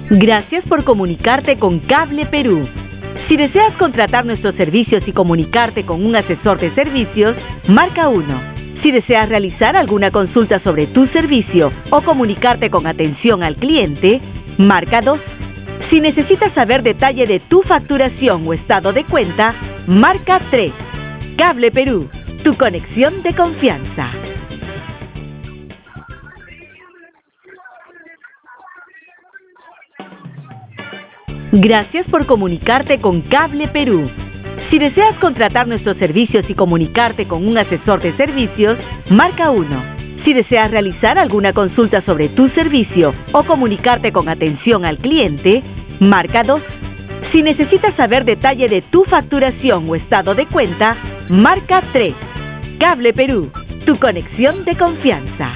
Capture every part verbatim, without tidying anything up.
Gracias por comunicarte con Cable Perú. Si deseas contratar nuestros servicios y comunicarte con un asesor de servicios, marca uno. Si deseas realizar alguna consulta sobre tu servicio o comunicarte con atención al cliente, marca dos. Si necesitas saber detalle de tu facturación o estado de cuenta, marca tres. Cable Perú, tu conexión de confianza. Gracias por comunicarte con Cable Perú. Si deseas contratar nuestros servicios y comunicarte con un asesor de servicios, marca uno. Si deseas realizar alguna consulta sobre tu servicio o comunicarte con atención al cliente, marca dos. Si necesitas saber detalle de tu facturación o estado de cuenta, marca tres. Cable Perú, tu conexión de confianza.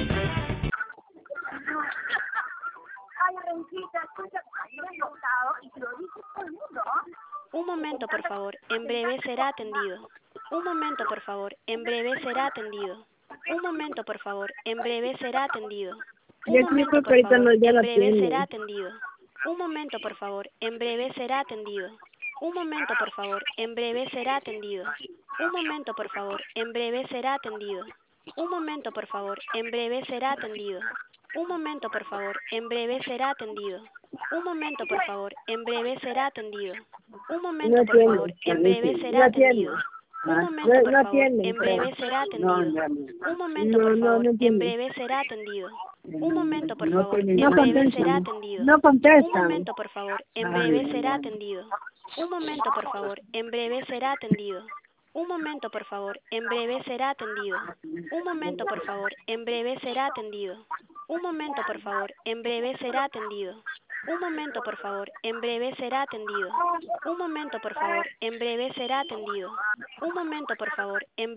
Un momento, por favor. En breve será atendido. Un momento, por favor. En breve será atendido. Un momento, por favor. En breve será atendido. Un momento, por favor. En breve será atendido. Un momento, por favor. En breve será atendido. Un momento, por favor. En breve será atendido. Un momento, por favor. En breve será atendido. Un momento, por favor. En breve será atendido. Un momento, por favor. En breve será atendido. Un momento, por favor. En breve será atendido. Un momento, por favor. En breve será atendido. Un momento, por favor. En breve será atendido. Un momento, por favor. En breve será atendido. Un momento, por favor. En breve será atendido. No Un contestan. momento, por favor. En breve será atendido. Un momento, por favor. En breve será atendido. Un momento, por favor. En breve será atendido. Un momento, por favor. En breve será atendido. Un momento, por favor. En breve será atendido. Un momento, por favor. En breve será atendido. Un momento, por favor. En breve será atendido. Un momento, por favor. En